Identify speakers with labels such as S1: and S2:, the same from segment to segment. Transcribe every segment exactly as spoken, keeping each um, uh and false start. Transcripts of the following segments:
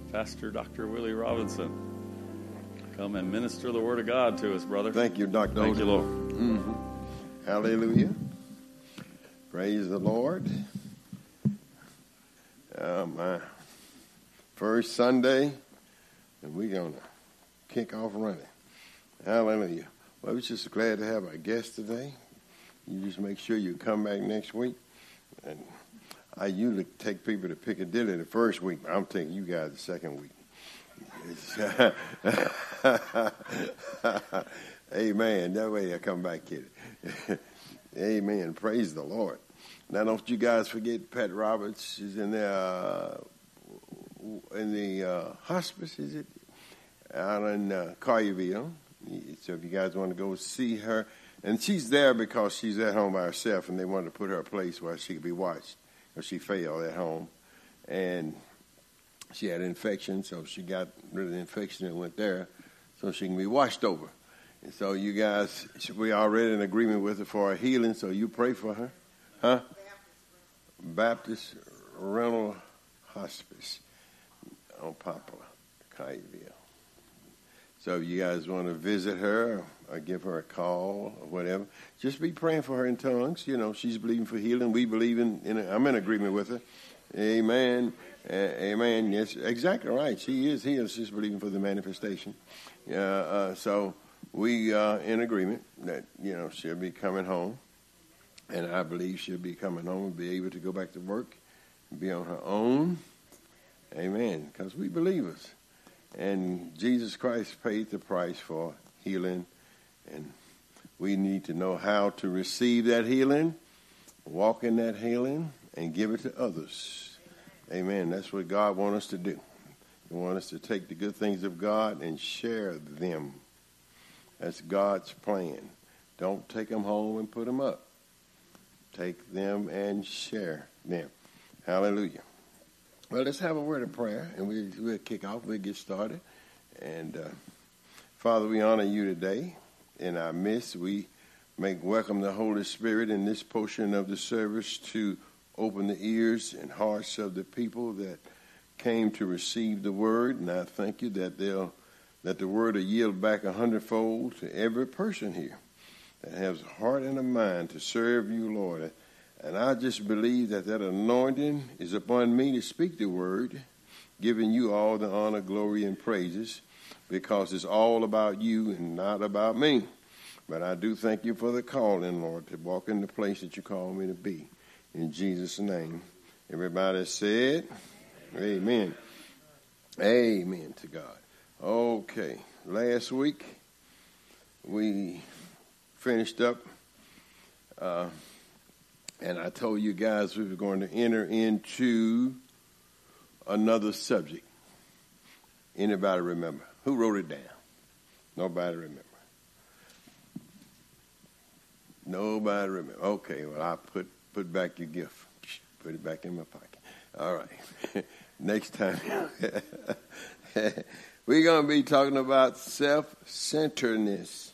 S1: Pastor Doctor Willie Robinson. Come and minister the Word of God to us, brother.
S2: Thank you, Doctor
S1: Thank you, Lord.
S2: Mm-hmm. Hallelujah. Praise the Lord. Uh, my first Sunday, and we're going to kick off running. Hallelujah. Well, we're just glad to have our guest today. You just make sure you come back next week. And I usually take people to Piccadilly the first week, but I'm taking you guys the second week. Amen. That way I come back, kid. Amen. Praise the Lord. Now, don't you guys forget Pat Roberts is in the uh, in the uh, hospice, is it? Out in uh, Collierville. So if you guys want to go see her, and she's there because she's at home by herself, and they wanted to put her a place where she could be watched because she failed at home, and she had an infection, so she got rid of the infection and went there so she can be washed over. And so you guys, we already in agreement with her for her healing, so you pray for her. Huh? Baptist Rental Hospice on Poplar, Collierville. So if you guys want to visit her or give her a call or whatever, just be praying for her in tongues. You know, she's believing for healing. We believe in, in I'm in agreement with her. Amen. Uh, amen. Yes, exactly right. She is healed. She's believing for the manifestation. Uh, uh, so we are uh, in agreement that, you know, she'll be coming home. And I believe she'll be coming home and be able to go back to work and be on her own. Amen. Because we believers. And Jesus Christ paid the price for healing. And we need to know how to receive that healing, walk in that healing, and give it to others. Amen. That's what God wants us to do. He wants us to take the good things of God and share them. That's God's plan. Don't take them home and put them up. Take them and share them. Hallelujah. Well, let's have a word of prayer, and we, we'll kick off. We'll get started. And, uh, Father, we honor you today. In our midst, we make welcome the Holy Spirit in this portion of the service to open the ears and hearts of the people that came to receive the word. And I thank you that they'll that the word will yield back a hundredfold to every person here that has a heart and a mind to serve you, Lord. And I just believe that that anointing is upon me to speak the word, giving you all the honor, glory, and praises, because it's all about you and not about me. But I do thank you for the calling, Lord, to walk in the place that you call me to be. In Jesus' name. Everybody said, amen. Amen to God. Okay. Last week, we finished up, uh, and I told you guys we were going to enter into another subject. Anybody remember? Who wrote it down? Nobody remember. Nobody remember. Okay, well, I put put back your gift. Put it back in my pocket. All right. Next time, we're going to be talking about self-centeredness.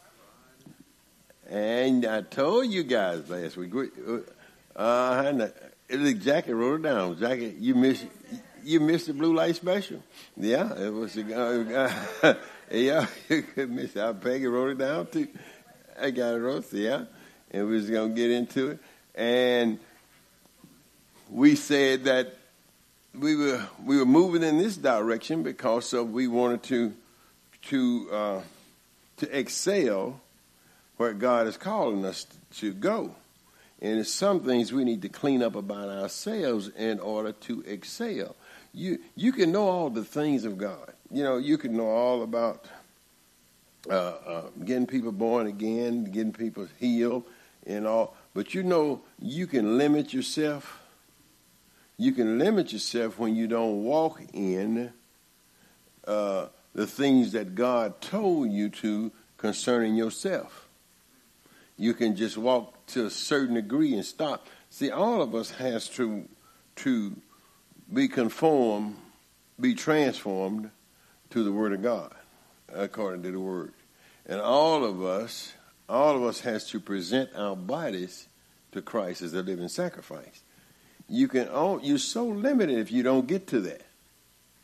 S2: And I told you guys last week. Uh, Jackie wrote it down. Jackie, you missed you missed the blue light special. Yeah, it was. Uh, yeah, you could miss it. Peggy wrote it down too. I got it wrote. Yeah, and we was gonna get into it. And we said that we were we were moving in this direction because of we wanted to to uh, to excel where God is calling us to go. And there's some things we need to clean up about ourselves in order to excel. You you can know all the things of God. You know, you can know all about uh, uh, getting people born again, getting people healed and all. But you know, you can limit yourself. You can limit yourself when you don't walk in uh, the things that God told you to concerning yourself. You can just walk to a certain degree and stop. See, all of us has to to be conformed, be transformed to the Word of God, according to the Word. And all of us, all of us has to present our bodies to Christ as a living sacrifice. You can, you're so limited if you don't get to that.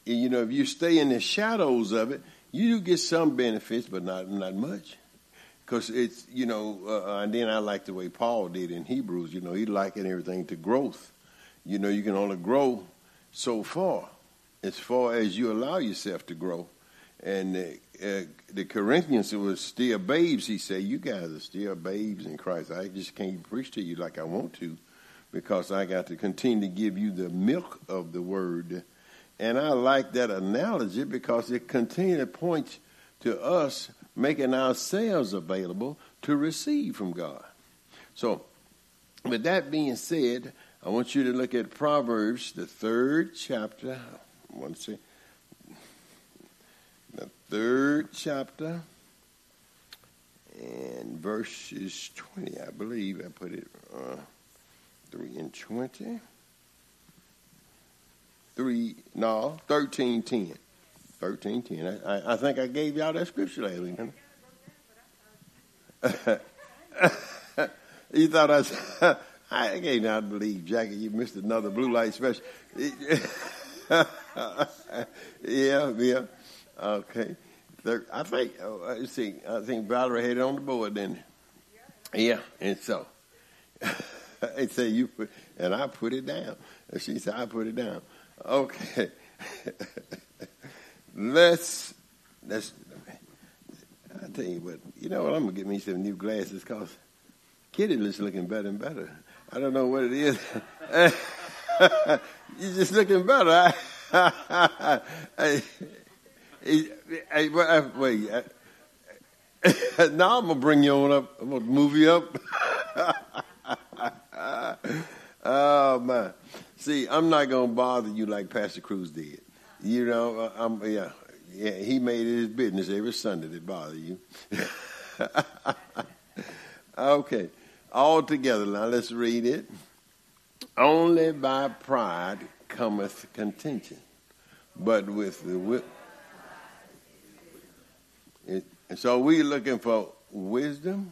S2: you know, if you stay in the shadows of it, you do get some benefits, but not not much. Because it's, you know, uh, and then I like the way Paul did in Hebrews. You know, he likened everything to growth. You know, you can only grow so far, as far as you allow yourself to grow. And uh, uh, the Corinthians were still babes. He said, you guys are still babes in Christ. I just can't preach to you like I want to, because I got to continue to give you the milk of the word. And I like that analogy because it continually points to us making ourselves available to receive from God. So, with that being said, I want you to look at Proverbs, the third chapter. I want to say, the third chapter, and verses twenty, I believe. I put it uh, three and twenty. Three, no, thirteen ten. Thirteen ten. I, I, I think I gave y'all that scripture last week. Huh? You thought I was, I can't not believe, Jackie, you missed another blue light special. yeah, yeah. Okay. I think, oh, let's see, I think Valerie had it on the board, didn't it? Yeah, and so, they say you put, and I put it down. And she said, I put it down. Okay. let's, let's, I tell you what, you know what, I'm going to get me some new glasses because Kitty is looking better and better. I don't know what it is. You're just looking better. Hey, hey, hey, wait. Now I'm going to bring you on up. I'm going to move you up. Oh, man. See, I'm not going to bother you like Pastor Cruz did. You know, I'm, yeah, yeah, he made it his business every Sunday to bother you. Okay. All together now, let's read it. Only by pride cometh contention, but with the whip. It, so we're looking for wisdom.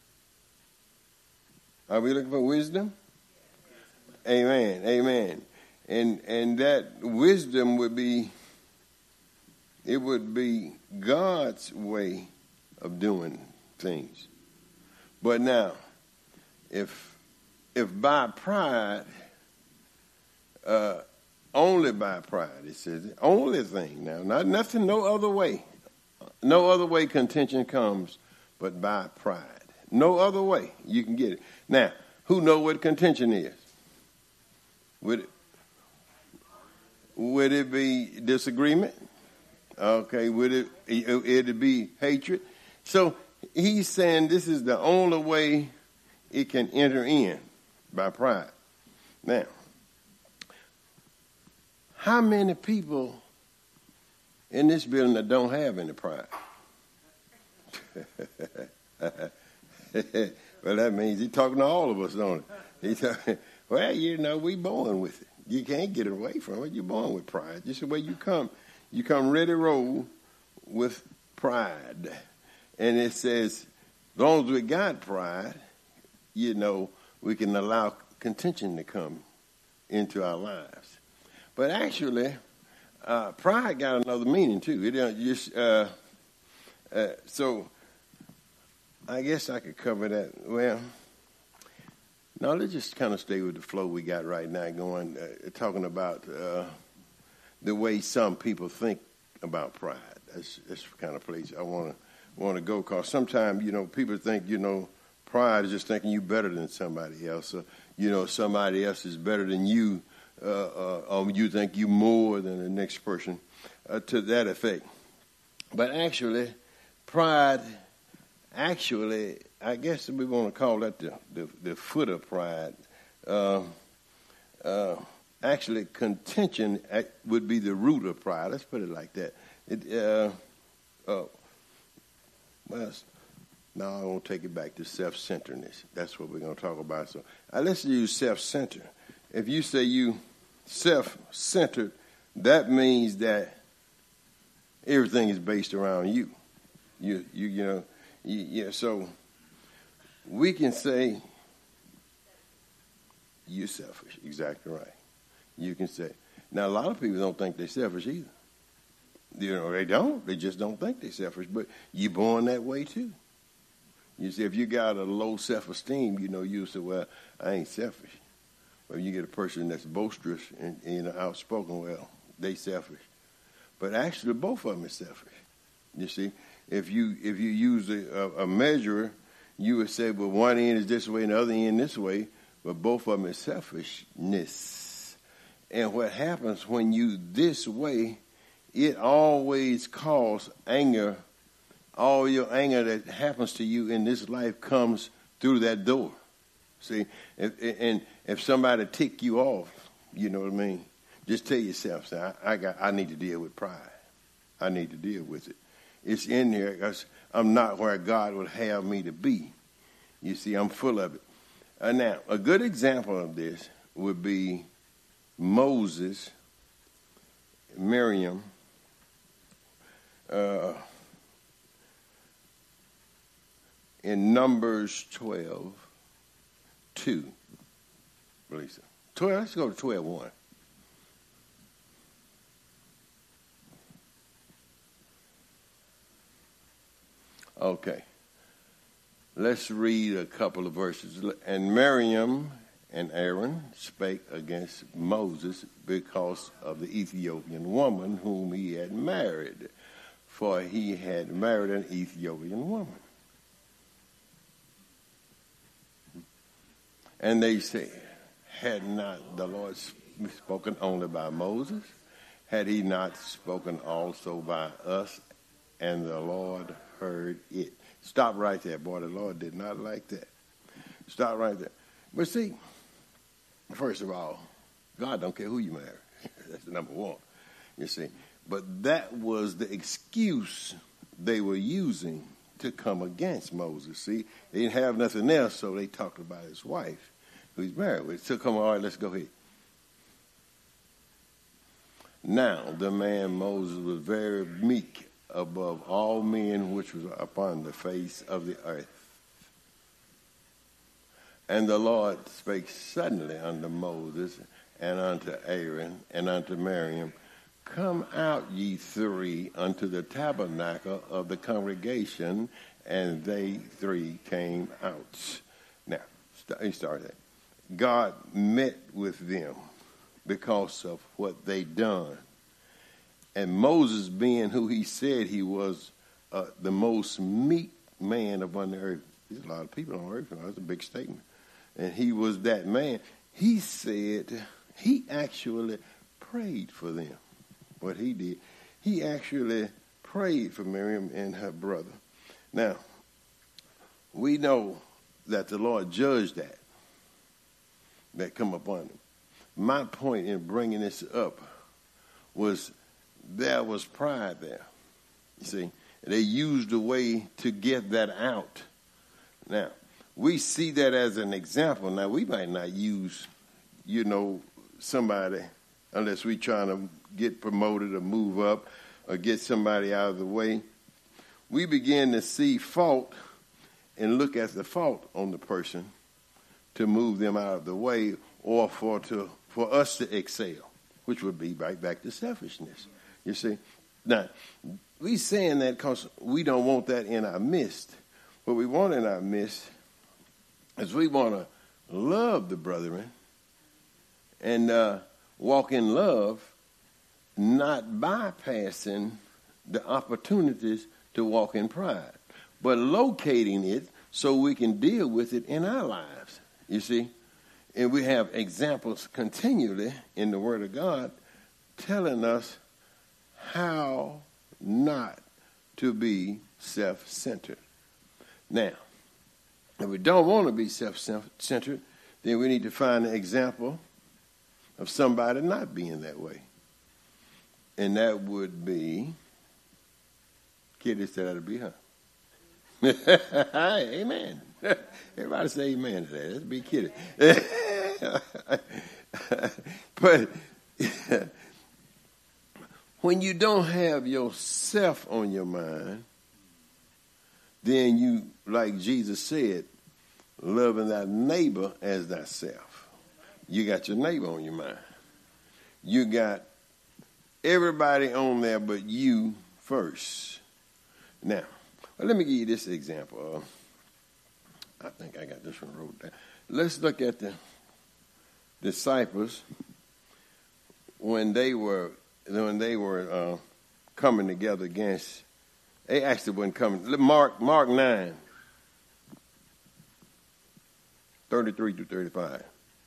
S2: Are we looking for wisdom? Amen. Amen. And and that wisdom would be, it would be God's way of doing things. But now, if if by pride, uh, only by pride, it says, only thing now, not nothing, no other way. No other way contention comes but by pride. No other way you can get it. Now, who know what contention is? Would it, would it be disagreement? Okay, would it it'd be hatred? So he's saying this is the only way it can enter in, by pride. Now, how many people in this building that don't have any pride? Well, that means he's talking to all of us, don't he? He's talking, well, you know, we born with it. You can't get away from it. You're born with pride. Just the way you come. You come ready to roll with pride. And it says, as long as we got pride, you know, we can allow contention to come into our lives. But actually, uh, pride got another meaning, too. It don't just, uh, uh, so I guess I could cover that. Well, now let's just kind of stay with the flow we got right now going, uh, talking about uh, the way some people think about pride. That's, that's the kind of place I want to want to go, because sometimes, you know, people think, you know, pride is just thinking you better than somebody else, or, you know, somebody else is better than you, uh, uh, or you think you more than the next person, uh, to that effect. But actually, pride, actually, I guess we want to call that the, the, the foot of pride. Uh, uh, actually, contention would be the root of pride. Let's put it like that. It, uh, uh, well, no, I won't take it back to self-centeredness. That's what we're going to talk about. So uh, let's use self-centered. If you say you self-centered, that means that everything is based around you. You, you, you know, you, yeah. So we can say you're selfish. Exactly right. You can say. Now, a lot of people don't think they're selfish either. You know, they don't. They just don't think they're selfish. But you're born that way too. You see, if you got a low self-esteem, you know, you say, well, I ain't selfish. But you get a person that's boisterous and, and you know, outspoken, well, they selfish. But actually, both of them are selfish. You see, if you if you use a, a, a measurer, you would say, well, one end is this way and the other end this way, but both of them is selfishness. And what happens when you this way, it always causes anger. All your anger that happens to you in this life comes through that door. See, if, and if somebody tick you off, you know what I mean, just tell yourself, say, I, I got, I need to deal with pride. I need to deal with it. It's in there because I'm not where God would have me to be. You see, I'm full of it. Uh, now, a good example of this would be Moses, Miriam, uh, in Numbers twelve, two. Lisa. twelve, let's go to twelve, one. Okay. Let's read a couple of verses. And Miriam and Aaron spake against Moses because of the Ethiopian woman whom he had married, for he had married an Ethiopian woman. And they said, had not the Lord spoken only by Moses? Had he not spoken also by us? And the Lord heard it. Stop right there, boy. The Lord did not like that. Stop right there. But see, first of all, God don't care who you marry. That's the number one, you see. But that was the excuse they were using to come against Moses. See, they didn't have nothing else, so they talked about his wife, who he's married with. So come on, all right, let's go ahead. Now, the man Moses was very meek above all men which was upon the face of the earth. And the Lord spake suddenly unto Moses and unto Aaron and unto Miriam, come out ye three unto the tabernacle of the congregation, and they three came out. Now, he started that. God met with them because of what they done. And Moses, being who he said he was, uh, the most meek man upon the earth. There's a lot of people on earth. That's a big statement. And he was that man. He said he actually prayed for them. What he did, he actually prayed for Miriam and her brother. Now, we know that the Lord judged that, that come upon him. My point in bringing this up was there was pride there. You see, they used a way to get that out. Now, we see that as an example. Now, we might not use, you know, somebody unless we trying to get promoted or move up or get somebody out of the way. We begin to see fault and look at the fault on the person to move them out of the way or for to for us to excel, which would be right back to selfishness. You see? Now, we saying that because we don't want that in our midst. What we want in our midst is we want to love the brethren and uh, walk in love, not bypassing the opportunities to walk in pride, but locating it so we can deal with it in our lives, you see? And we have examples continually in the Word of God telling us how not to be self-centered. Now, if we don't want to be self-centered, then we need to find an example of somebody not being that way. And that would be, Kitty said that'd be her. Amen. Everybody say amen to that. That'd be Kitty. But when you don't have yourself on your mind, then you, like Jesus said, loving thy neighbor as thyself. You got your neighbor on your mind. You got everybody on there but you first. Now, well, let me give you this example. Uh, I think I got this one wrote down. Let's look at the disciples when they were when they were uh, coming together against. They actually wasn't coming. Mark Mark nine, thirty-three to thirty-five.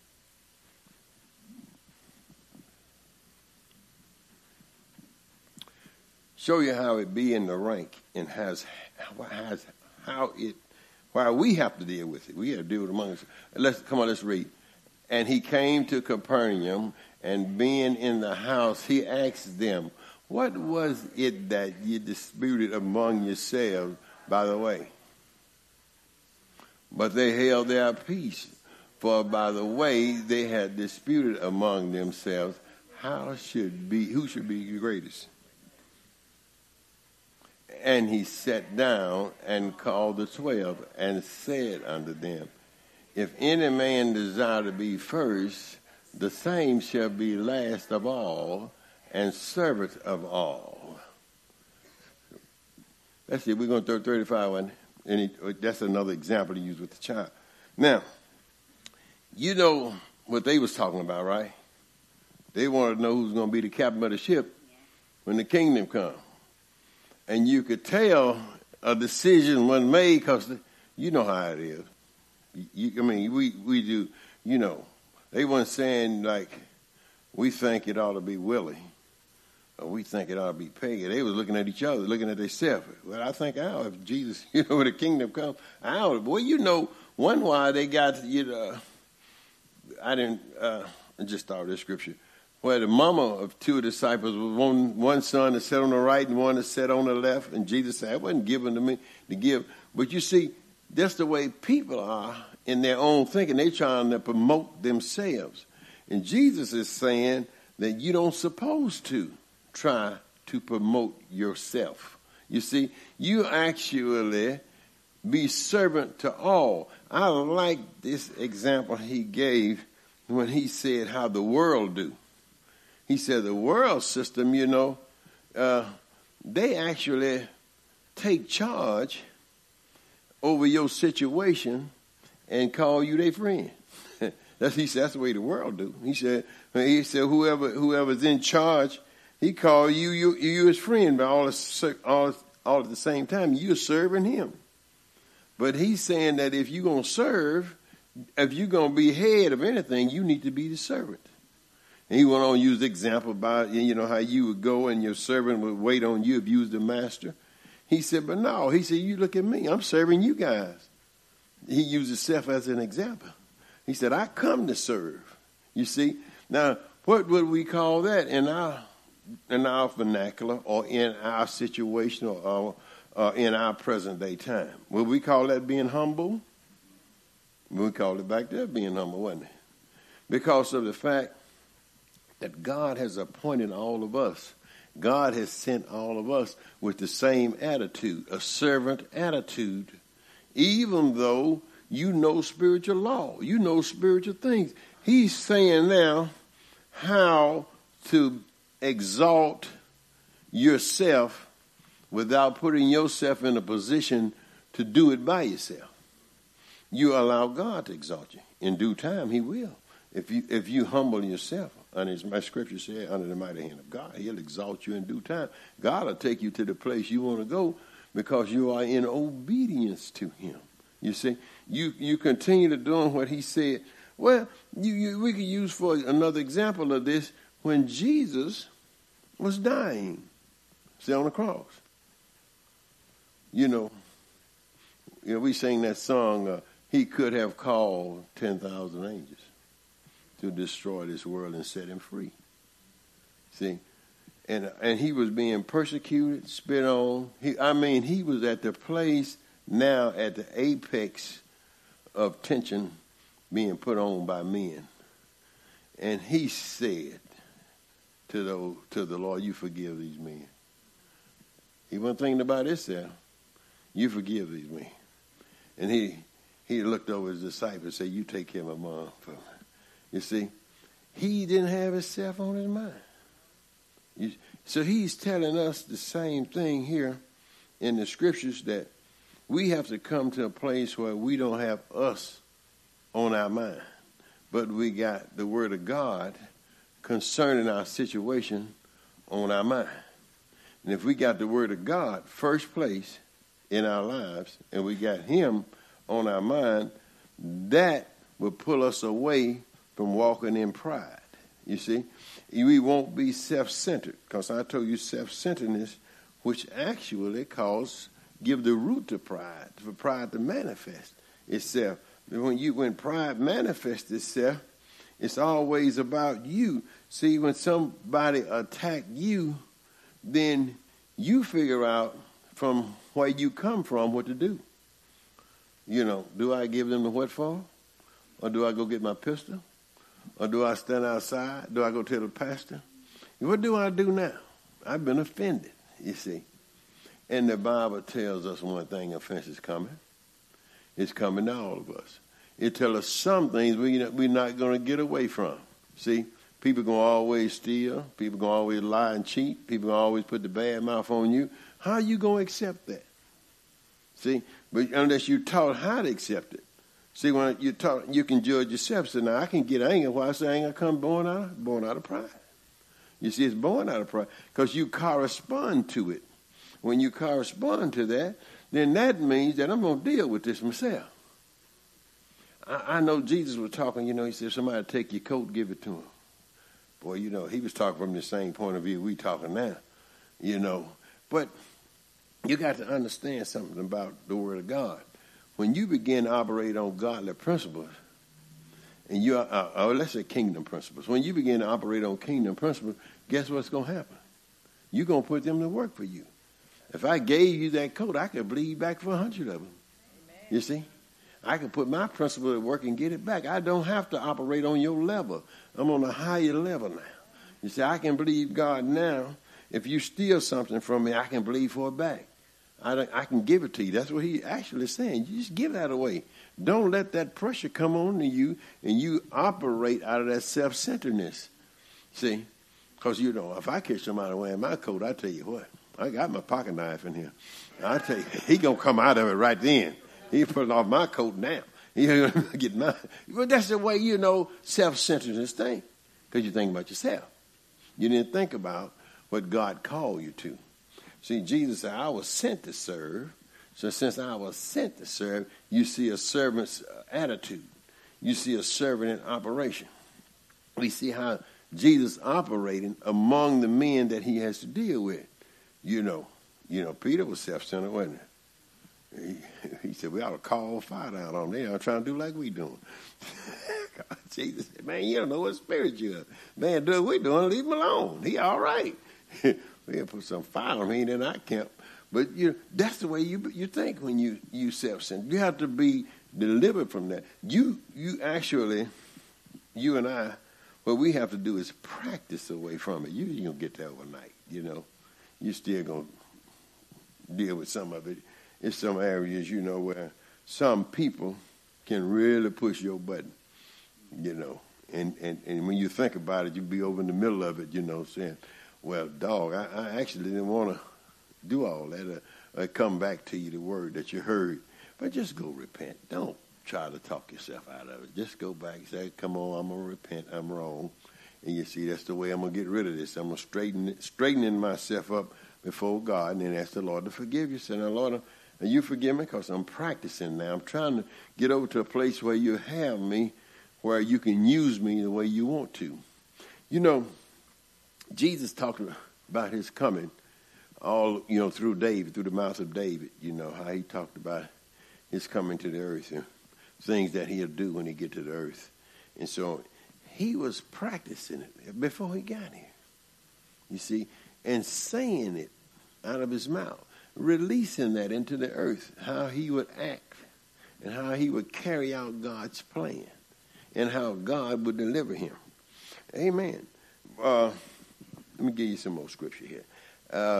S2: Show you how it be in the rank and has, has how it, why we have to deal with it. We have to deal with it among us. Let's come on. Let's read. And he came to Capernaum, and being in the house, he asked them, "What was it that you disputed among yourselves by the way?" But they held their peace, for by the way they had disputed among themselves, how should be who should be the greatest. And he sat down and called the twelve and said unto them, If any man desire to be first, the same shall be last of all and servant of all. Let's see, we're going to throw thirty-five one. And he, that's another example to use with the child. Now, you know what they was talking about, right? They wanted to know who's going to be the captain of the ship when the kingdom comes. And you could tell a decision was made because you know how it is. You, I mean, we, we do, you know. They weren't saying, like, we think it ought to be Willie or we think it ought to be Peggy. They was looking at each other, looking at themselves. Well, I think I'll, if Jesus, you know, when the kingdom comes, I'll. Well, you know, one why they got, you know, I didn't, uh, I just thought of this scripture. Where the mama of two disciples was one, one son that sat on the right and one that sat on the left. And Jesus said, it wasn't given to me to give. But you see, that's the way people are in their own thinking. They're trying to promote themselves. And Jesus is saying that you don't supposed to try to promote yourself. You see, you actually be servant to all. I like this example he gave when he said how the world do. He said the world system, you know, uh, they actually take charge over your situation and call you their friend. that's he said that's the way the world do. He said he said whoever whoever's in charge, he call you you you his friend, but all all all at the same time you're serving him. But he's saying that if you're gonna serve, if you're gonna be head of anything, you need to be the servant. And he went on to use the example about, you know, how you would go and your servant would wait on you if you was the master. He said, but no. He said, you look at me. I'm serving you guys. He used himself as an example. He said, I come to serve. You see? Now, what would we call that in our in our vernacular or in our situation or uh, in our present day time? Would we call that being humble? We called it back there being humble, wasn't it? Because of the fact that God has appointed all of us. God has sent all of us with the same attitude, a servant attitude, even though you know spiritual law, you know spiritual things. He's saying now how to exalt yourself without putting yourself in a position to do it by yourself. You allow God to exalt you. In due time, he will. If you if you humble yourself, and as my scripture said, under the mighty hand of God, he'll exalt you in due time. God will take you to the place you want to go because you are in obedience to him. You see, you, you continue to doing what he said. Well, you, you, we could use for another example of this when Jesus was dying, see, on the cross. You know, you know, we sing that song, uh, he could have called ten thousand angels to destroy this world and set him free. See? And and he was being persecuted, spit on. He, I mean, he was at the place now at the apex of tension being put on by men. And he said to the, to the Lord, you forgive these men. He wasn't thinking about himself. You forgive these men. And he, he looked over his disciples and said, you take care of my mom for me. You see, he didn't have himself on his mind. You, so he's telling us the same thing here in the scriptures, that we have to come to a place where we don't have us on our mind, but we got the word of God concerning our situation on our mind. And if we got the word of God first place in our lives, and we got him on our mind, that will pull us away from walking in pride. You see, we won't be self-centered, because I told you self-centeredness, which actually cause, give the root to pride, for pride to manifest itself. When you, when pride manifests itself, it's always about you. See, when somebody attack you, then you figure out from where you come from what to do. You know, do I give them the what for? Or do I go get my pistol? Or do I stand outside? Do I go tell the pastor? What do I do now? I've been offended, you see. And the Bible tells us one thing: offense is coming. It's coming to all of us. It tells us some things we, we're not going to get away from. See, people going to always steal. People going to always lie and cheat. People going to always put the bad mouth on you. How are you going to accept that? See, but unless you're taught how to accept it. See, when you're taught, you can judge yourself. So now I can get anger. Why I say anger come born out of, born out of pride? You see, it's born out of pride because you correspond to it. When you correspond to that, then that means that I'm going to deal with this myself. I, I know Jesus was talking, you know, he said, somebody take your coat, give it to him. Boy, you know, he was talking from the same point of view we talking now, you know. But you got to understand something about the Word of God. When you begin to operate on godly principles, and you are, uh, or let's say kingdom principles, when you begin to operate on kingdom principles, guess what's going to happen? You're going to put them to work for you. If I gave you that coat, I could bleed back for a hundred of them. Amen. You see? I can put my principle to work and get it back. I don't have to operate on your level. I'm on a higher level now. You see, I can believe God now. If you steal something from me, I can believe for it back. I, I can give it to you. That's what he actually is saying. You just give that away. Don't let that pressure come on to you and you operate out of that self-centeredness. See? Because, you know, if I catch somebody wearing my coat, I tell you what, I got my pocket knife in here. I tell you, he going to come out of it right then. He put off my coat now. He going to get mine. But that's the way, you know, self-centeredness thing. Because you think about yourself. You didn't think about what God called you to. See, Jesus said, I was sent to serve. So since I was sent to serve, you see a servant's attitude. You see a servant in operation. We see how Jesus operating among the men that he has to deal with. You know, you know, Peter was self-centered, wasn't he? He, he said, we ought to call fire down on them. I'm trying to do like we doing. God, Jesus said, man, you don't know what spirit you are. Man, do what we doing, leave him alone. He all right. We can put some fire on him in our camp. But you know, that's the way you you think when you, you self-centered. You have to be delivered from that. You you actually, you and I, what we have to do is practice away from it. You ain't going to get there overnight, you know. You're still going to deal with some of it. In some areas, you know, where some people can really push your button, you know. And, and, and when you think about it, you be over in the middle of it, you know, saying, well, dog, I, I actually didn't want to do all that. I, I come back to you the word that you heard. But just go repent. Don't try to talk yourself out of it. Just go back and say, come on, I'm going to repent. I'm wrong. And you see, that's the way I'm going to get rid of this. I'm going to straighten it, straightening myself up before God and then ask the Lord to forgive you. Say, now, Lord, are you forgive me? Because I'm practicing now. I'm trying to get over to a place where you have me, where you can use me the way you want to. You know, Jesus talked about his coming all, you know, through David, through the mouth of David, you know, how he talked about his coming to the earth and things that he'll do when he get to the earth. And so he was practicing it before he got here, you see, and saying it out of his mouth, releasing that into the earth, how he would act and how he would carry out God's plan and how God would deliver him. Amen. Uh, let me give you some more scripture here. Uh,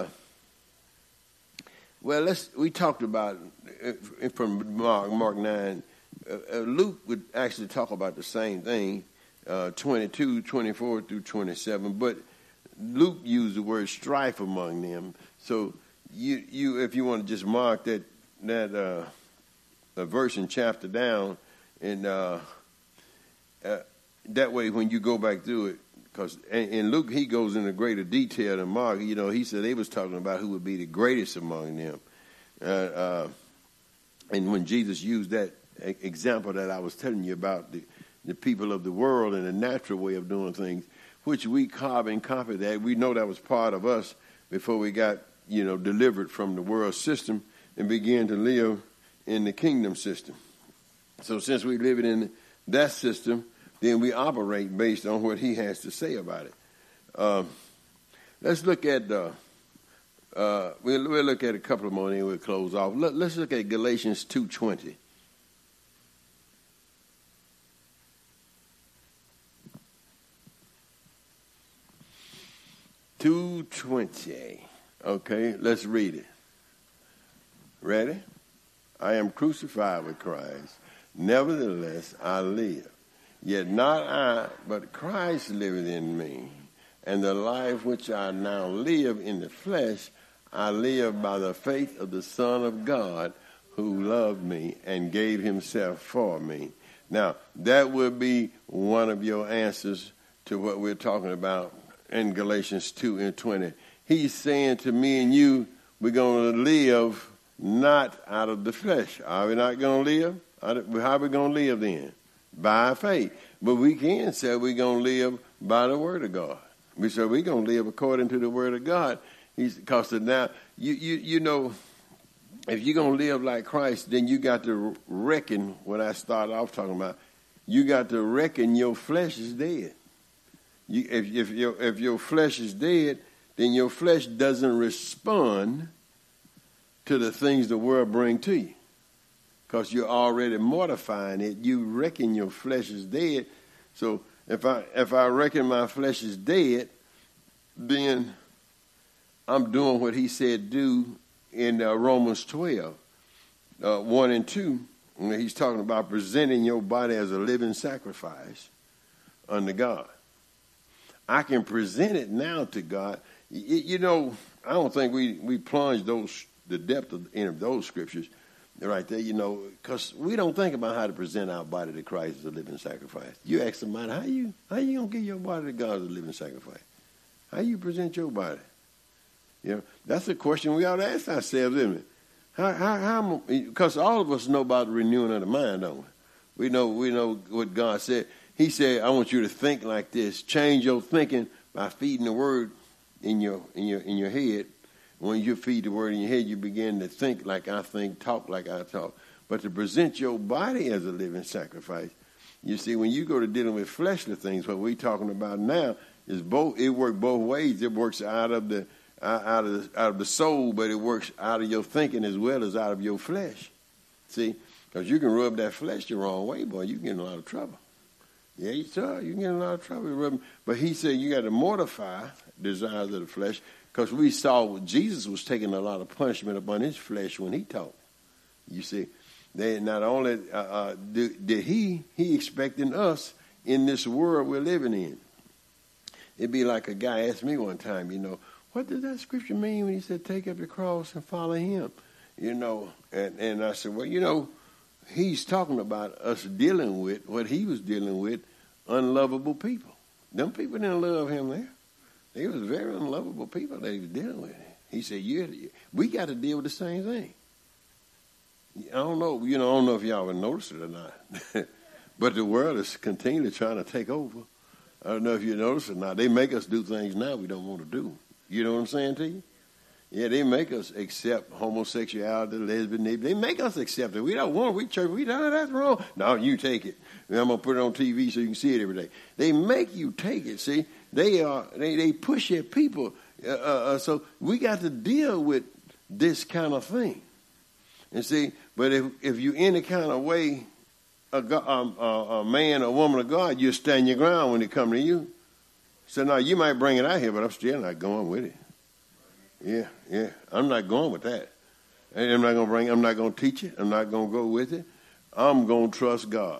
S2: well, let's. We talked about uh, from Mark, Mark nine. Uh, uh, Luke would actually talk about the same thing, uh, twenty-two, twenty-four through twenty-seven. But Luke used the word strife among them. So you, you, if you want to just mark that that uh, a verse and chapter down, and uh, uh, that way when you go back through it, because in Luke he goes into greater detail than Mark. You know, he said they was talking about who would be the greatest among them, uh, uh, and when Jesus used that example that I was telling you about, the the people of the world and the natural way of doing things, which we carbon copy that. We know that was part of us before we got, you know, delivered from the world system and began to live in the kingdom system. So since we live in that system, then we operate based on what he has to say about it. Um, let's look at, uh, uh, we'll, we'll look at a couple of more and then we'll close off. Let, let's look at Galatians two twenty. two twenty. Okay, let's read it. Ready? I am crucified with Christ. Nevertheless, I live. Yet not I, but Christ liveth in me. And the life which I now live in the flesh, I live by the faith of the Son of God, who loved me and gave himself for me. Now, that would be one of your answers to what we're talking about in Galatians two and twenty. He's saying to me and you, we're going to live not out of the flesh. Are we not going to live? How are we going to live then? By faith. But we can say we're going to live by the word of God. We say we're going to live according to the word of God. He's because now, you, you, you know, if you're going to live like Christ, then you got to reckon what I started off talking about. You got to reckon your flesh is dead. You, if, if, your, if your flesh is dead, then your flesh doesn't respond to the things the world bring to you because you're already mortifying it. You reckon your flesh is dead. So if I if I reckon my flesh is dead, then I'm doing what he said do in uh, Romans twelve, uh, one and two. When he's talking about presenting your body as a living sacrifice unto God. I can present it now to God. You, you know, I don't think we, we plunge those the depth of any of those scriptures right there, you know, because we don't think about how to present our body to Christ as a living sacrifice. You ask somebody, how you how you gonna give your body to God as a living sacrifice? How you present your body? You know, that's a question we ought to ask ourselves, isn't it? How how how? Because all of us know about the renewing of the mind, don't we? We know we know what God said. He said, I want you to think like this. Change your thinking by feeding the word in your in your in your head. When you feed the word in your head, you begin to think like I think, talk like I talk. But to present your body as a living sacrifice, you see, when you go to dealing with fleshly things, what we're talking about now is both. It works both ways. It works out of the out of the, out of the soul, but it works out of your thinking as well as out of your flesh. See, because you can rub that flesh the wrong way, boy, you get in a lot of trouble. Yeah, you saw you can get in a lot of trouble rubbing. But he said you got to mortify desires of the flesh. Because we saw Jesus was taking a lot of punishment upon his flesh when he taught. You see, they not only uh, uh, did, did he, he expecting us in this world we're living in. It'd be like a guy asked me one time, you know, what does that scripture mean when he said take up your cross and follow him? You know, and, and I said, well, you know, he's talking about us dealing with what he was dealing with, unlovable people. Them people didn't love him there. They was very unlovable people that he was dealing with. He said, yeah, we got to deal with the same thing. I don't know, you know, I don't know if y'all would notice it or not. But the world is continually trying to take over. I don't know if you notice it or not. They make us do things now we don't want to do. You know what I'm saying to you? Yeah, they make us accept homosexuality, lesbianism. They make us accept it. We don't want it. We church, we don't, that's wrong. No, you take it. I'm going to put it on T V so you can see it every day. They make you take it, see? They are they, they push at people. Uh, uh, so we got to deal with this kind of thing. And see, but if, if you any kind of way, a, a, a man or woman of God, you stand your ground when they come to you. So now you might bring it out here, but I'm still not going with it. Yeah, yeah. I'm not going with that. I'm not going to bring I'm not going to teach it. I'm not going to go with it. I'm going to trust God.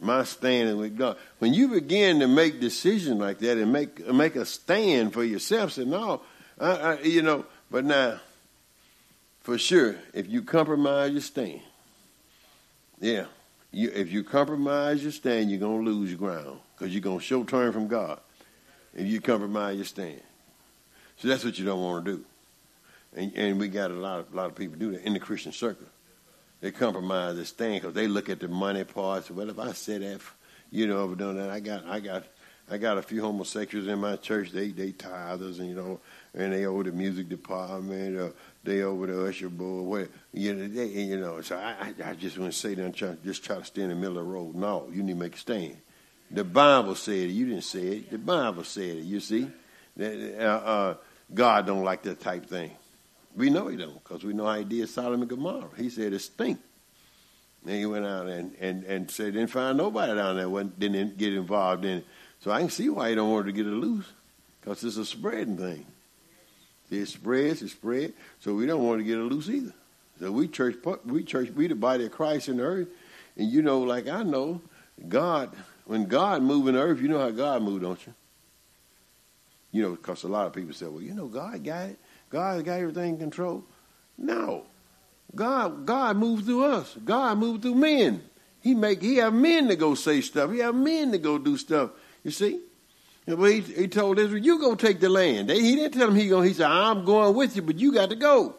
S2: My stand is with God. When you begin to make decisions like that and make make a stand for yourself, say, no, I, I, you know, but now, for sure, if you compromise your stand, yeah, you, if you compromise your stand, you're going to lose your ground because you're going to show turn from God if you compromise your stand. So that's what you don't want to do. And, and we got a lot of, a lot of people do that in the Christian circle. They compromise their stand because they look at the money parts. Well, if I said that, you know, I've done that. I got, I got, I got a few homosexuals in my church. They, they tithers, and you know, and they over the music department, or they over the usher board. Where, you know, they, you know. So I, I, I just want to say that, try, just try to stay in the middle of the road. No, you need to make a stand. The Bible said it. You didn't say it. The Bible said it. You see, that, uh, uh, God don't like that type thing. We know he don't, because we know how he did Sodom and Gomorrah. He said it stink. And he went out and, and, and said, didn't find nobody down there that didn't get involved in it. So I can see why he don't want to get it loose, because it's a spreading thing. See, it spreads, it spreads, so we don't want to get it loose either. So we church, we church, we the body of Christ in the earth. And you know, like I know, God, when God moved in the earth, you know how God moved, don't you? You know, because a lot of people say, well, you know, God got it. God got everything in control. No. God God moved through us. God moved through men. He make he have men to go say stuff. He have men to go do stuff. You see? And he, he told Israel, you go take the land. They, he didn't tell him he going. He said, I'm going with you, but you got to go.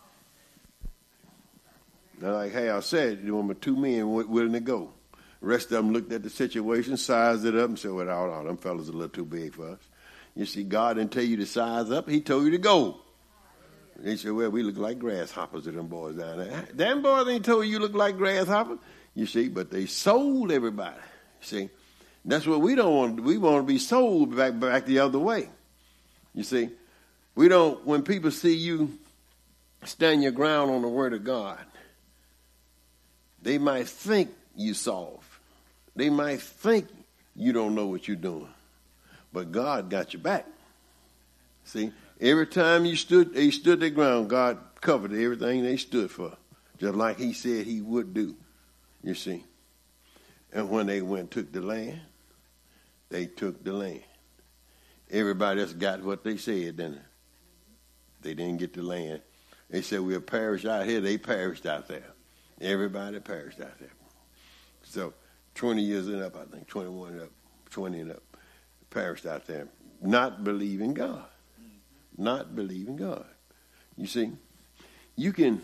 S2: Now, like Hal said, there were two men willing to go. The rest of them looked at the situation, sized it up, and said, well, all, all them fellas are a little too big for us. You see, God didn't tell you to size up. He told you to go. They said, well, we look like grasshoppers to them boys down there. Them boys ain't told you you look like grasshoppers. You see, but they sold everybody. See, that's what we don't want. We want to be sold back, back the other way. You see, we don't, when people see you stand your ground on the word of God, they might think you soft. They might think you don't know what you're doing. But God got your back. See, every time you stood, they stood their ground, God covered everything they stood for, just like he said he would do, you see. And when they went and took the land, they took the land. Everybody else got what they said, didn't they? They didn't get the land. They said we'll perish out here. They perished out there. Everybody perished out there. So twenty years and up, I think, twenty-one and up, twenty and up, perished out there, not believing God. Not believing God. You see, you can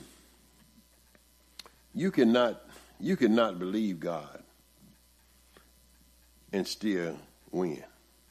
S2: you cannot you cannot believe God and still win.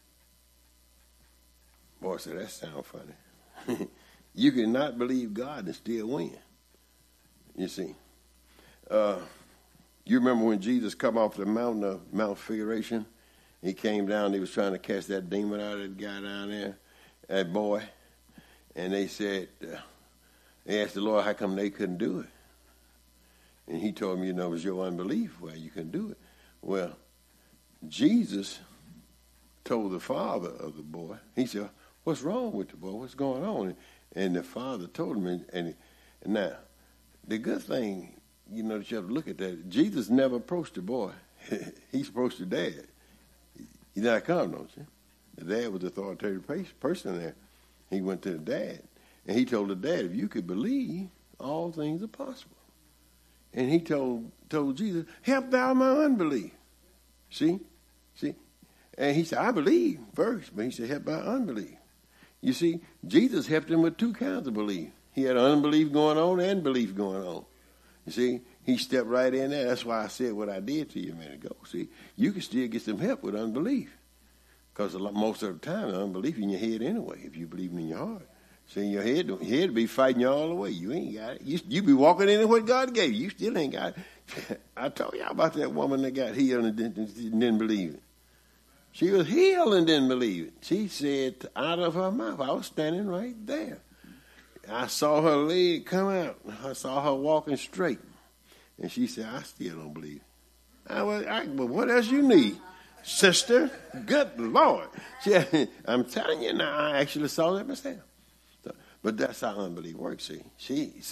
S2: Boy, so that sounds funny. You cannot believe God and still win. You see. Uh, you remember when Jesus come off the mountain of Mount Figuration? He came down, he was trying to cast that demon out of that guy down there, that boy. And they said, uh, they asked the Lord how come they couldn't do it. And he told them, you know, it was your unbelief why you couldn't do it. Well, Jesus told the father of the boy, he said, what's wrong with the boy? What's going on? And the father told him, and, and now, the good thing, you know, that you have to look at that, Jesus never approached the boy. He approached the dad. He's not come, don't you? The dad was the authoritative person there. He went to the dad, and he told the dad, if you could believe, all things are possible. And he told told Jesus, help thou my unbelief. See? See? And he said, I believe first, but he said, help my unbelief. You see, Jesus helped him with two kinds of belief. He had unbelief going on and belief going on. You see, he stepped right in there. That's why I said what I did to you a minute ago. See, you can still get some help with unbelief. Because most of the time, unbelief in your head anyway, if you believe in your heart. See, your head, your head will be fighting you all the way. You ain't got it. You, you be walking into what God gave you. You still ain't got it. I told y'all about that woman that got healed and didn't, didn't believe it. She was healed and didn't believe it. She said out of her mouth, I was standing right there. I saw her leg come out. I saw her walking straight. And she said, I still don't believe it. I was, I, but what else you need? Sister, good Lord. She, I'm telling you now, I actually saw that myself. So, but that's how unbelief works, see. She, see,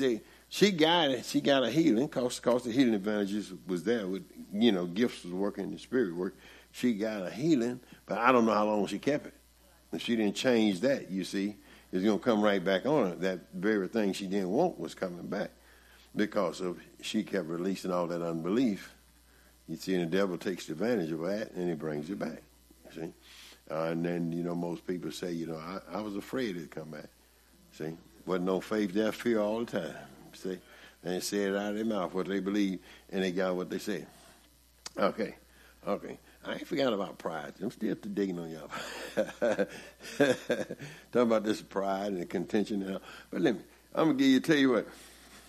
S2: she got it. She got a healing. Cause, cause the healing advantages was there. With, you know, gifts was working, the spirit work. She got a healing, but I don't know how long she kept it. If she didn't change that, you see, it's going to come right back on her. That very thing she didn't want was coming back because of she kept releasing all that unbelief. You see, and the devil takes advantage of that, and he brings it back. You see, uh, and then you know most people say, you know, I, I was afraid it'd come back. See, wasn't no faith there, fear all the time. See, they said it out of their mouth what they believe, and they got what they said. Okay, okay. I ain't forgot about pride. I'm still digging on y'all. Talking about this pride and the contention now. But let me, I'm gonna give you, tell you what.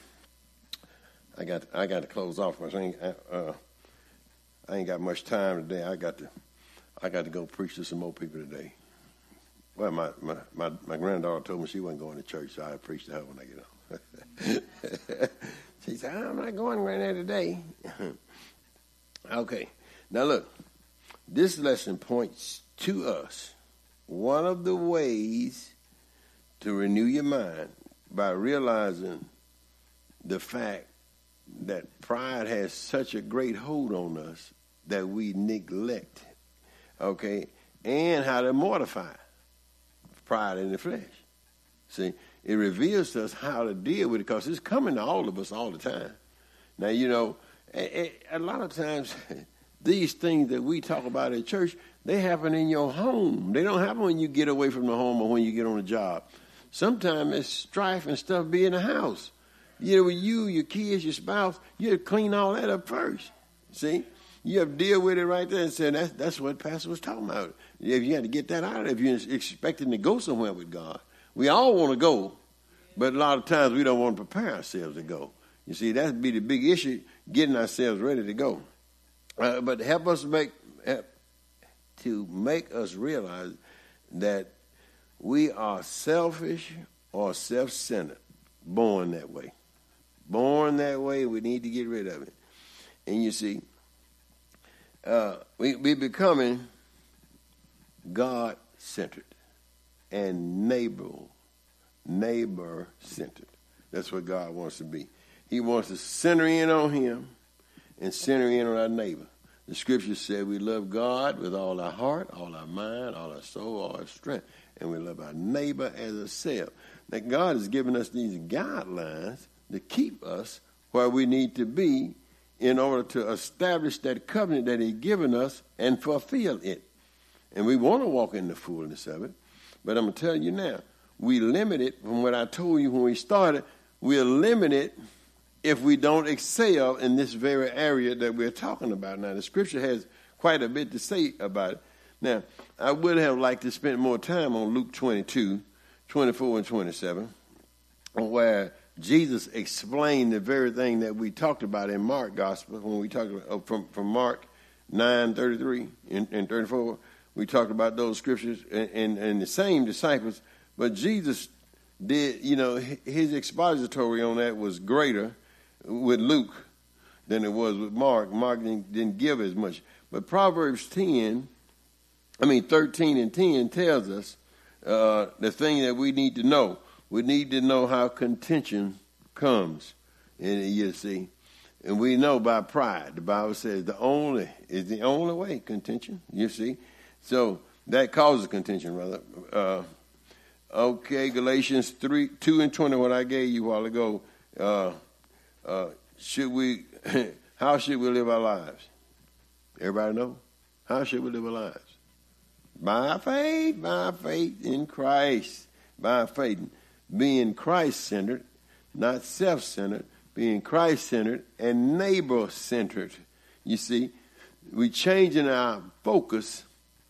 S2: I got, I got to close off. I ain't, uh, I ain't got much time today. I got to, I got to go preach to some more people today. Well, my, my, my, my granddaughter told me she wasn't going to church, so I preach to her when I get home. She said, I'm not going right there today. Okay. Now, look, this lesson points to us one of the ways to renew your mind by realizing the fact that pride has such a great hold on us that we neglect, okay, and how to mortify pride in the flesh. See, it reveals to us how to deal with it because it's coming to all of us all the time. Now, you know, a, a lot of times these things that we talk about in church, they happen in your home. They don't happen when you get away from the home or when you get on a job. Sometimes it's strife and stuff be in the house. You know, with you, your kids, your spouse, you have to clean all that up first. See? You have to deal with it right there and say, that's, that's what Pastor was talking about. If you had to get that out, if you're expecting to go somewhere with God. We all want to go, but a lot of times we don't want to prepare ourselves to go. You see, that'd be the big issue, getting ourselves ready to go. Uh, but help us make, help to make us realize that we are selfish or self-centered, born that way. Born that way, we need to get rid of it. And you see, uh, we we becoming God-centered and neighbor, neighbor-centered. That's what God wants to be. He wants to center in on him and center in on our neighbor. The scripture said we love God with all our heart, all our mind, all our soul, all our strength, and we love our neighbor as ourselves. Now, God has given us these guidelines to keep us where we need to be in order to establish that covenant that he's given us and fulfill it. And we want to walk in the fullness of it. But I'm going to tell you now, we limit it from what I told you when we started. We're limited if we don't excel in this very area that we're talking about. Now, the scripture has quite a bit to say about it. Now, I would have liked to spend more time on Luke twenty-two, twenty-four, and twenty-seven, where Jesus explained the very thing that we talked about in Mark Gospel when we talked about, from, from Mark nine thirty-three and, and thirty-four. We talked about those scriptures and, and, and the same disciples, but Jesus did, you know, his expository on that was greater with Luke than it was with Mark. Mark didn't, didn't give as much. But Proverbs ten, I mean thirteen and ten tells us uh, the thing that we need to know. We need to know how contention comes. And you see, and we know by pride. The Bible says the only is the only way contention. You see, so that causes contention, rather. Uh, okay, Galatians three, two and twenty. What I gave you a while ago. Uh, uh, should we? How should we live our lives? Everybody know? How should we live our lives? By faith, by faith in Christ, by faith. Being Christ-centered, not self-centered, being Christ-centered and neighbor-centered. You see, we're changing our focus.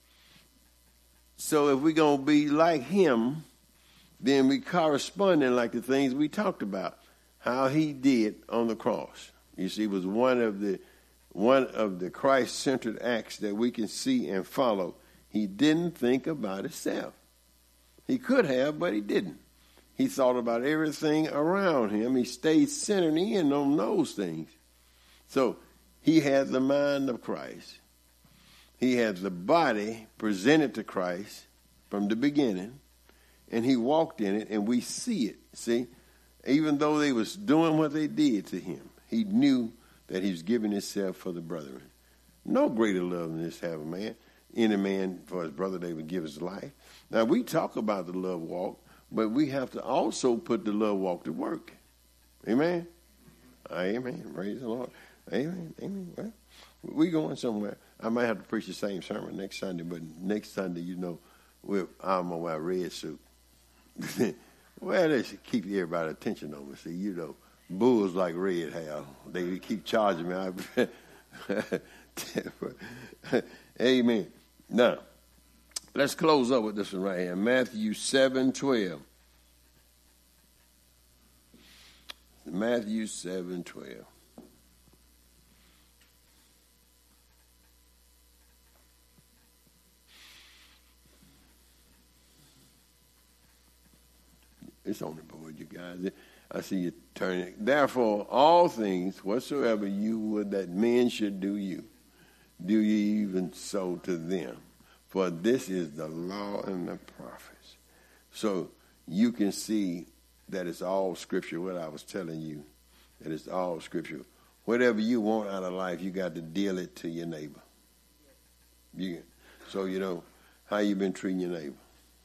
S2: So if we're going to be like him, then we corresponding like the things we talked about, how he did on the cross. You see, it was one of the one of the Christ-centered acts that we can see and follow. He didn't think about himself. He could have, but he didn't. He thought about everything around him. He stayed centered in on those things. So he had the mind of Christ. He had the body presented to Christ from the beginning, and he walked in it, and we see it. See, even though they was doing what they did to him, he knew that he was giving himself for the brethren. No greater love than this have a man. Any man for his brother, they would give his life. Now, we talk about the love walk, but we have to also put the love walk to work. Amen? Amen. Praise the Lord. Amen. Amen. Well, we going somewhere. I might have to preach the same sermon next Sunday, but next Sunday, you know, we're, I'm on my red suit. Well, they should keep everybody's attention on me. See, you know, bulls like red hair. They keep charging me. Amen. Now, let's close up with this one right here. Matthew seven twelve. Matthew seven twelve. It's on the board, you guys. I see you turning. Therefore, all things whatsoever you would that men should do you, do ye even so to them. For this is the law and the prophets. So you can see that it's all scripture, what I was telling you, that it's all scripture. Whatever you want out of life, you got to deal it to your neighbor. You, so, you know, how you been treating your neighbor?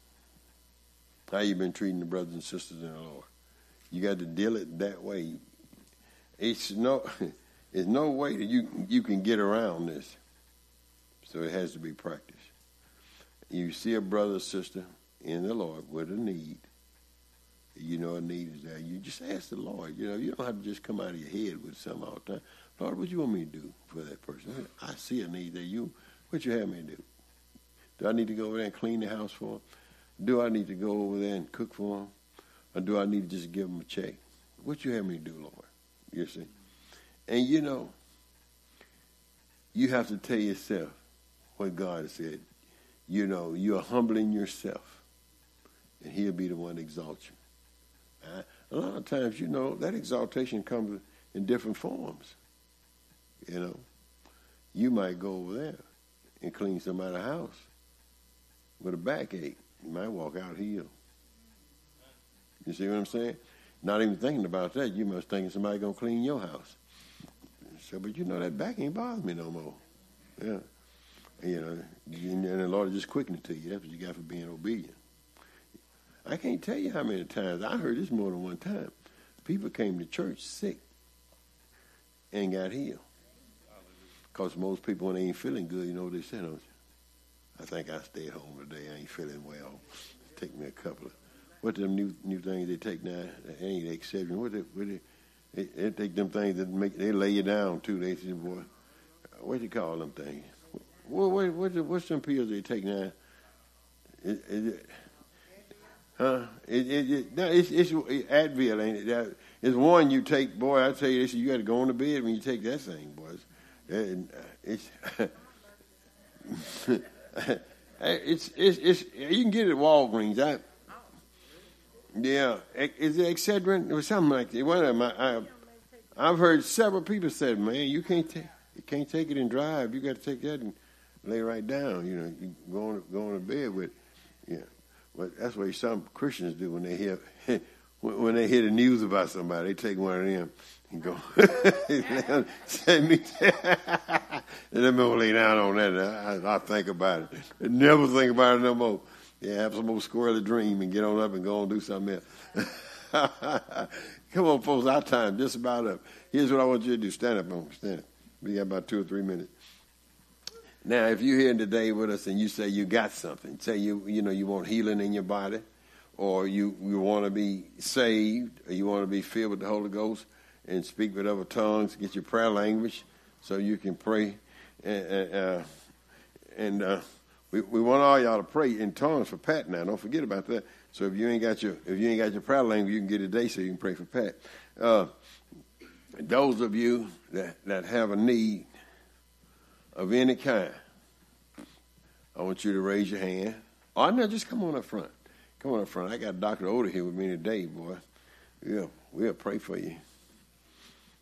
S2: How you been treating the brothers and sisters in the Lord? You got to deal it that way. It's no, there's no way that you you can get around this. So it has to be practiced. You see a brother or sister in the Lord with a need. You know a need is there. You just ask the Lord. You know, you don't have to just come out of your head with something all the time. Lord, what you want me to do for that person? I see a need there. You, what you have me do? Do I need to go over there and clean the house for them? Do I need to go over there and cook for them? Or do I need to just give them a check? What you have me do, Lord? You see? And you know, you have to tell yourself what God said. You know, you're humbling yourself, and he'll be the one to exalt you. Uh, a lot of times, you know, that exaltation comes in different forms. You know, you might go over there and clean somebody's house with a backache. You might walk out here. You see what I'm saying? Not even thinking about that. You must think somebody going to clean your house. So, but you know, that back ain't bothering me no more. Yeah. You know, and the Lord will just quicken it to you. That's what you got for being obedient. I can't tell you how many times. I heard this more than one time. People came to church sick and got healed. Because most people, when they ain't feeling good, you know what they say, don't you? I think I stay at home today. I ain't feeling well. Take me a couple of, what them new new things they take now? They ain't exception. What they, what they, they, they take them things that make, they lay you down too. They say, boy, what do you call them things? What, what, what, what's some pills they take now? Is, is it, huh? It, it, it, no, it's, it's Advil, ain't it? That, it's one you take, boy, I tell you this, you got to go on to bed when you take that thing, boys. It's, it's, it's, it's, you can get it at Walgreens. I, yeah, is it Excedrin or something like that? One of them, I, I, I've heard several people say, man, you can't take, you can't take it and drive. You got to take that and lay right down. You know, you go on, go on to bed with, yeah. But that's what some Christians do when they hear when they hear the news about somebody. They take one of them and go, send me. Let me lay down on that. I, I think about it. Never think about it no more. Yeah, have some more squirrely dream and get on up and go and do something else. Come on, folks, our time just about up. Here's what I want you to do. Stand up, on stand up. We got about two or three minutes. Now, if you're here today with us and you say you got something, say you you know you want healing in your body, or you, you want to be saved, or you want to be filled with the Holy Ghost and speak with other tongues, get your prayer language so you can pray. And, uh, and uh, we we want all y'all to pray in tongues for Pat now. Don't forget about that. So if you ain't got your if you ain't got your prayer language, you can get it today so you can pray for Pat. Uh, those of you that, that have a need of any kind, I want you to raise your hand. Oh, no, just come on up front. Come on up front. I got Doctor Oda here with me today, boy. Yeah, we'll pray for you.